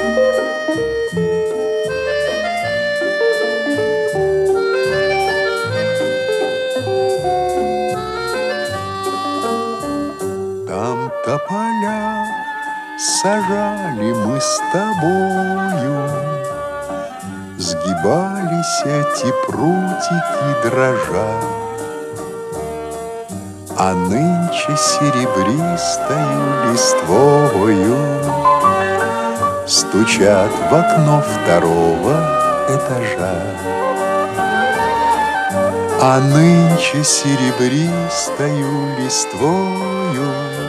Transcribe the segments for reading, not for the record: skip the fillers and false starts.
Там тополя сажали мы с тобою, сгибались эти прутики дрожа. А нынче серебристою листвою стучат в окно второго этажа. А нынче серебристою листвою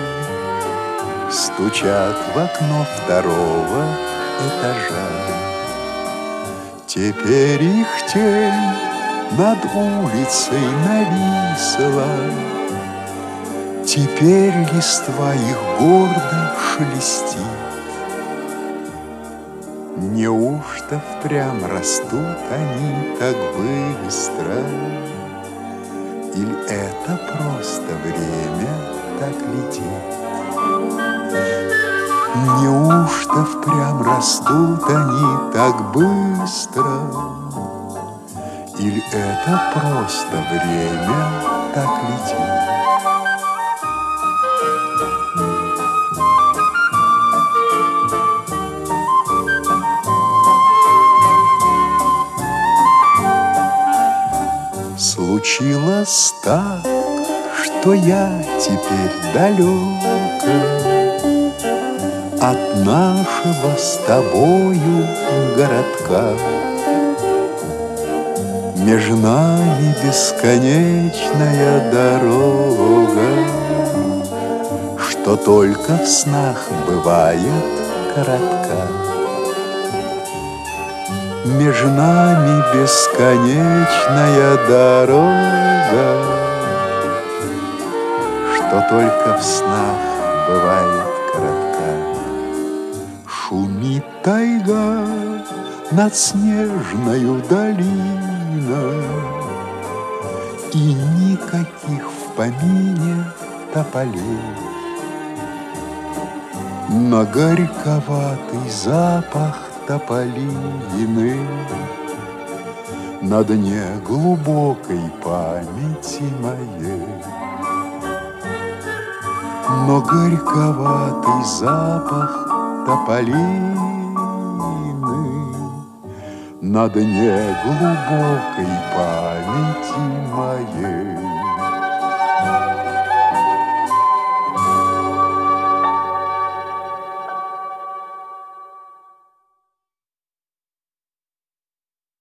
стучат в окно второго этажа. Теперь их тень над улицей нависла, теперь листва их гордо шелестит. Неужто впрямь растут они так быстро? Или это просто время так летит? Неужто впрямь растут они так быстро? Или это просто время так летит? Случилось так, что я теперь далеко от нашего с тобою городка. Между нами бесконечная дорога, что только в снах бывает коротка. Между нами бесконечная дорога, что только в снах бывает коротка. Шумит тайга над снежною долиной, и никаких в помине тополей. Но горьковатый запах тополины на дне глубокой памяти моей. Но горьковатый запах тополины на дне глубокой памяти моей.